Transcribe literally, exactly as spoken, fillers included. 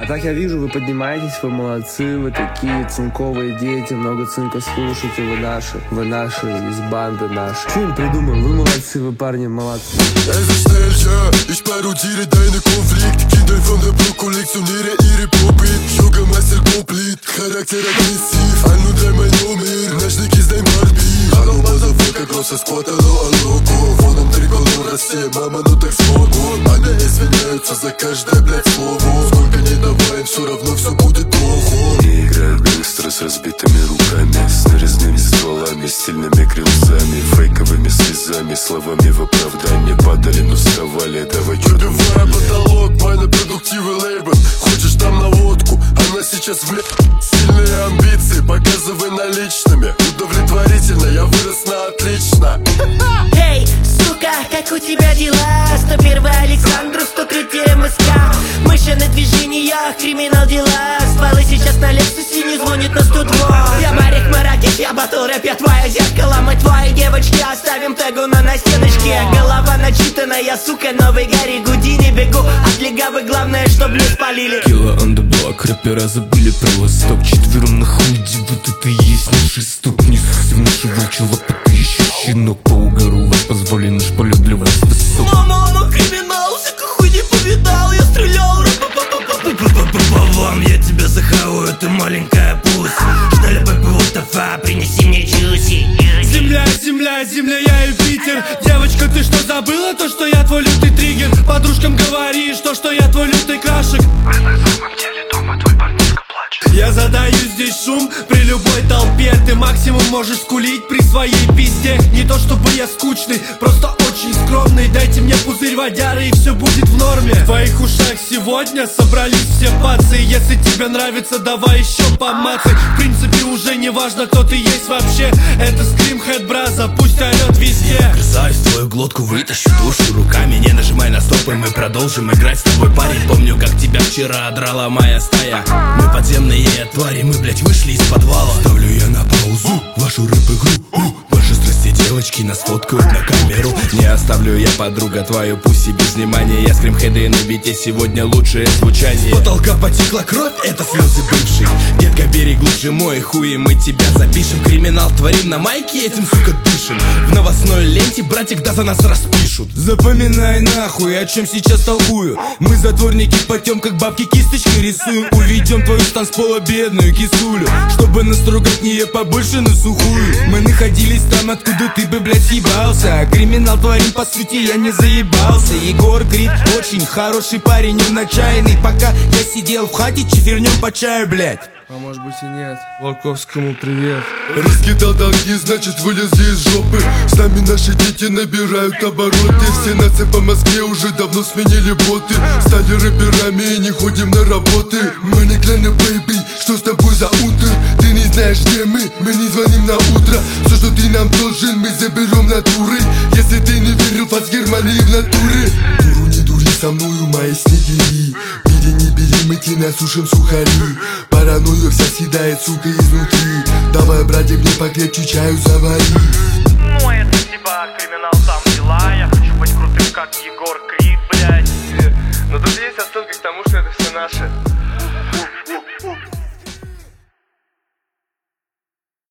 А так я вижу, вы поднимаетесь, вы молодцы, вы такие цинковые дети, много цинка слушаете, вы наши, вы наши, из банды наши. Что им придумал? Вы молодцы, вы парни молодцы. Es ist schnell, ja, ich parodiere deine Konflikt. Kinder von der Block kollektioniere ihre Popit. Yoga-Meister komplett, Charakter aggressiv. Ein und dreimal no mehr, Nashnik ist dein Barbie. Hallo Motherfucker, großer Squad, алло, алло. Водом триколор, Россия, мама, ну так свобод. Они извиняются за каждое, блядь, слово. Сколько не давай, все равно все будет плохо. Не играют быстро с разбитыми руками, с нарезными стволами, стильными крыльцами, фейковыми слезами, словами в оправдание. Падали, но вставали, давай чё там Выбивая потолок, больно продуктивный лейбл. Хочешь там наводку, она сейчас в сильные амбиции, показывай наличными. Удовлетворительно, я вырос на отлично. Эй, сука, как у тебя дела? сто первый Александру, сто третий МСК. Мыши на движениях, криминал дела. Стволы сейчас на Лексусе, не звонит на сто два. Я Марик Маракеш, я батл рэп, я твое зеркало. Мы твои девочки, оставим тегу на настеночке. Голова начитанная, сука, новый Гарри Гудини. Бегу от легавы, главное, чтоб не спалили. Кило on the block, рэпера забыли про восток. Четвером на худи, вот это и есть наш исток. Несусь в нашу волчью лапу, ты еще щенок. По угору вас позвали, наш полет для вас высок. Мама, мама, криминал, всякой хуй не повидал. Я стрелял, по вам, я тебя захаваю, ты маленькая пусть. Ждали бы ПВТФА, принеси мне джуси. Земля, земля, земля, я Юпитер. Девочка, ты что, забыла то, что я твой лютый триггер? Подружкам говоришь то, что я твой лютый крашек. А на самом деле дома твой парнишка плачет. Я задаю здесь шум при любой толпе. Ты максимум можешь скулить при своей пизде. Не то чтобы я скучный, просто очень скромный. Дайте мне пузырь водяры и все будет в норме. В твоих ушах сегодня собрались все пацы. Если тебе нравится, давай еще помацай. В принципе уже не важно, кто ты есть вообще. Это скримхед браза, пусть орет везде. Вгрызаюсь в твою глотку, вытащу душу руками. Не нажимай на стоп, и мы продолжим играть с тобой, парень. Помню, как тебя вчера драла моя стая. Мы подземные твари, мы, блять, вышли из подвала. Ставлю я на паузу вашу рэп-игру. Ваши страсти, девочки, нас фоткают на камеру. Не оставлю я, подруга, твою пусть и без внимания. Я скримхеды на бите, сегодня лучшее звучание. С потолка потекла кровь, это слезы бывших. Детка, бери глубже мой хуй, и мы тебя запишем. Криминал творим на майке, этим, сука, дышим. В новостной ленте, братик, да за нас распишут. Запоминай нахуй, о чем сейчас толкую. Мы затворники потем, как бабки кисточкой рисуем. Уведем твою с танцпола бедную кисулю, чтобы настругать нее побольше на сухую. Мы находились там, откуда ты бы, блядь, съебался. Криминал творим, по сути, я не заебался. Егор Крид очень хороший парень, неначаянный. Пока я сидел в хате, чефернем по чаю, блядь. А может быть и нет. Волковскому привет. Раскидал долги, значит вылезли из жопы. С нами наши дети набирают обороты. Все нации по Москве уже давно сменили боты. Стали рэперами и не ходим на работы. Мы не кланы, бэйби, что с тобой за утро? Ты не знаешь, где мы, мы не звоним на утро. Все, что ты нам должен, мы заберем натурой. Если ты не верил, фас Германии в натуре. Дуру не дури со мною, мои снегири. Бери, не бери, мы тебя насушим сухари. Паранойя вся съедает, сука, изнутри. Давай, братик, мне покрепче чаю завари.